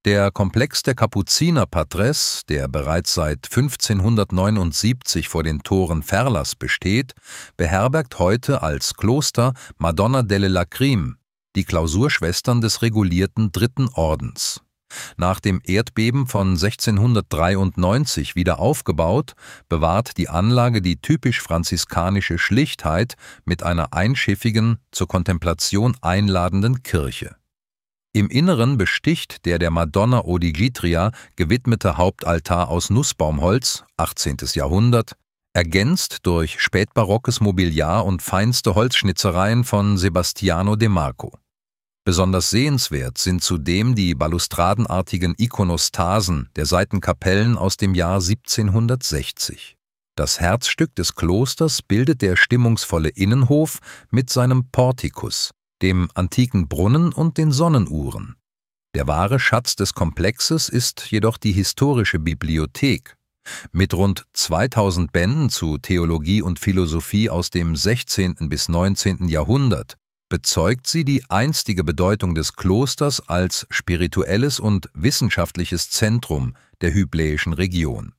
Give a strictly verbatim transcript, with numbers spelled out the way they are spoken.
Der Komplex der Kapuzinerpatres, der bereits seit fünfzehnhundertneunundsiebzig vor den Toren Ferlas besteht, beherbergt heute als Kloster Madonna delle Lacrime, die Klausurschwestern des regulierten Dritten Ordens. Nach dem Erdbeben von sechzehnhundertdreiundneunzig wieder aufgebaut, bewahrt die Anlage die typisch franziskanische Schlichtheit mit einer einschiffigen, zur Kontemplation einladenden Kirche. Im Inneren besticht der der Madonna Odigitria gewidmete Hauptaltar aus Nussbaumholz, achtzehntes Jahrhundert, ergänzt durch spätbarockes Mobiliar und feinste Holzschnitzereien von Sebastiano de Marco. Besonders sehenswert sind zudem die balustradenartigen Ikonostasen der Seitenkapellen aus dem Jahr siebzehnhundertsechzig. Das Herzstück des Klosters bildet der stimmungsvolle Innenhof mit seinem Portikus, dem antiken Brunnen und den Sonnenuhren. Der wahre Schatz des Komplexes ist jedoch die historische Bibliothek. Mit rund zweitausend Bänden zu Theologie und Philosophie aus dem sechzehnten bis neunzehnten Jahrhundert bezeugt sie die einstige Bedeutung des Klosters als spirituelles und wissenschaftliches Zentrum der Hybläischen Region.